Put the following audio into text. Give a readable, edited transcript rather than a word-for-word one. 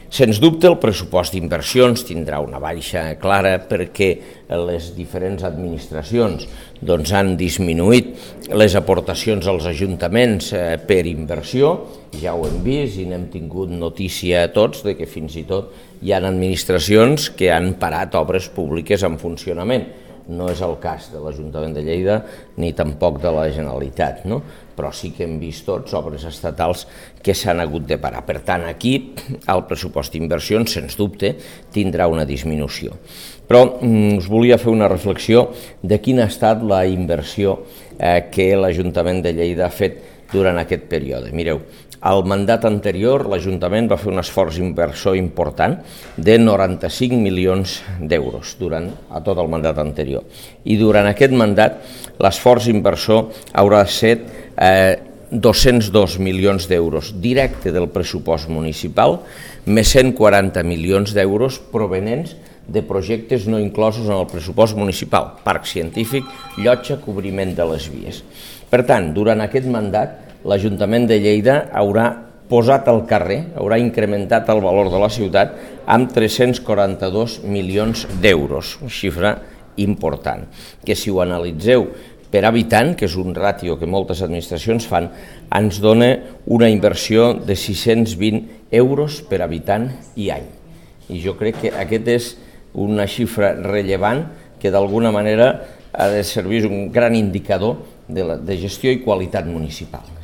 Sens dubte, el pressupost d'inversions tindrà una baixa clara perquè les diferents administracions han disminuït les aportacions als ajuntaments per inversió. Ja ho hem vist i n'hem tingut notícia tots de que fins i tot hi ha administracions que han parat obres públiques en funcionament. No és el cas de l'Ajuntament de Lleida ni tampoc de la Generalitat, no? Però sí que hem vist tots obres estatals que s'han hagut de parar. Per tant, aquí el pressupost d'inversions, sens dubte, tindrà una disminució. Però us volia fer una reflexió de quina ha estat la inversió que l'Ajuntament de Lleida ha fet durant aquest període. Mireu, al mandat anterior l'Ajuntament va fer un esforç inversor important de 95 milions d'euros a tot el mandat anterior. I durant aquest mandat l'esforç inversor haurà estat 202 milions d'euros directe del pressupost municipal, més 140 milions d'euros provenents de projectes no inclosos en el pressupost municipal, parc científic, llotja, cobriment de les vies. Per tant, durant aquest mandat, l'Ajuntament de Lleida haurà posat al carrer, haurà incrementat el valor de la ciutat amb 342 milions d'euros, una xifra important, que si ho analitzeu per habitant, que és un ràtio que moltes administracions fan, ens dona una inversió de 620 euros per habitant i any. I jo crec que aquest és una xifra rellevant que d'alguna manera ha de servir un gran indicador de gestió i qualitat municipal.